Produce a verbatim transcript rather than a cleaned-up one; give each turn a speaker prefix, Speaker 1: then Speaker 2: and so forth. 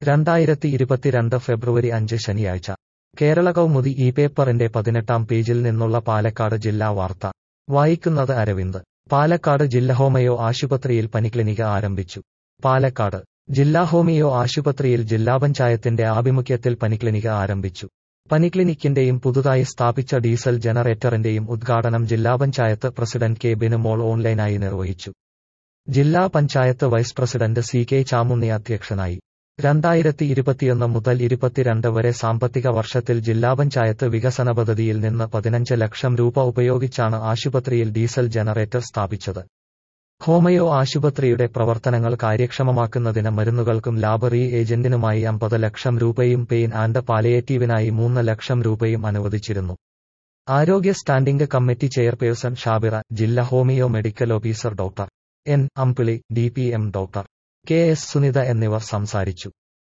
Speaker 1: രണ്ടായിരത്തി ഇരുപത്തിരണ്ട് ഫെബ്രുവരി അഞ്ച് ശനിയാഴ്ച കേരള കൗമുദി ഈ പേപ്പറിന്റെ പതിനെട്ടാം പേജിൽ നിന്നുള്ള പാലക്കാട് ജില്ലാ വാർത്ത വായിക്കുന്നത് അരവിന്ദ്. പാലക്കാട് ജില്ലാ ഹോമിയോ ആശുപത്രിയിൽ പനിക്ലിനിക് ആരംഭിച്ചു. പാലക്കാട് ജില്ലാ ഹോമിയോ ആശുപത്രിയിൽ ജില്ലാ പഞ്ചായത്തിന്റെ ആഭിമുഖ്യത്തിൽ പനിക്ലിനിക് ആരംഭിച്ചു. പനിക്ലിനിക്കിന്റെയും പുതുതായി സ്ഥാപിച്ച ഡീസൽ ജനറേറ്ററിന്റെയും ഉദ്ഘാടനം ജില്ലാ പഞ്ചായത്ത് പ്രസിഡന്റ് കെ ബിനുമോൾ ഓൺലൈനായി നിർവഹിച്ചു. ജില്ലാ panchayat vice president C K Chamunni അധ്യക്ഷനായി. രണ്ടായിരത്തി ഇരുപത്തിയൊന്ന് മുതൽ ഇരുപത്തിരണ്ട് വരെ സാമ്പത്തിക വർഷത്തിൽ ജില്ലാ പഞ്ചായത്ത് വികസന പദ്ധതിയിൽ നിന്ന് പതിനഞ്ച് ലക്ഷം രൂപ ഉപയോഗിച്ചാണ് ആശുപത്രിയിൽ ഡീസൽ ജനറേറ്റർ സ്ഥാപിച്ചത്. ഹോമിയോ ആശുപത്രിയുടെ പ്രവർത്തനങ്ങൾ കാര്യക്ഷമമാക്കുന്നതിന് മരുന്നുകൾക്കും ലാബ് റീ ഏജന്റിനുമായി അമ്പത് ലക്ഷം രൂപയും പെയിൻ ആൻഡ് പാലിയേറ്റീവിനായി മൂന്ന് ലക്ഷം രൂപയും അനുവദിച്ചിരുന്നു. ആരോഗ്യ സ്റ്റാൻഡിംഗ് കമ്മിറ്റി ചെയർപേഴ്സൺ ഷാബിറ, ജില്ലാ homeo medical officer doctor N Ambili, D P M doctor K S Sunitha എന്നിവർ സംസാരിച്ചു.